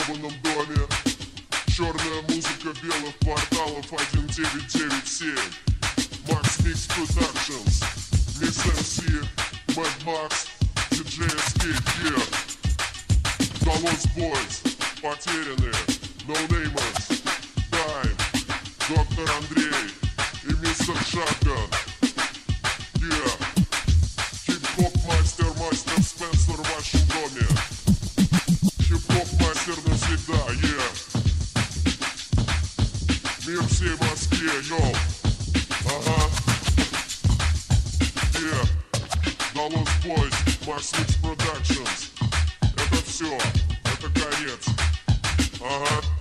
гребаном доме. Черная музыка белых кварталов 1997. Max Mix Productions, Miss MC, Mad Max, DJ Escape, yeah. The Lost Boys, потерянные, No Namers, Time, Доктор Андрей и Мистер Шатган, yeah. Хип-хоп мастер, мастер Спенсер в вашем доме. Хип-хоп мастер навсегда, yeah. Мир всей Москве, йоу. Ага. Yeah. The Lost Boys, Max Mix Productions. Это все, это конец. Ага.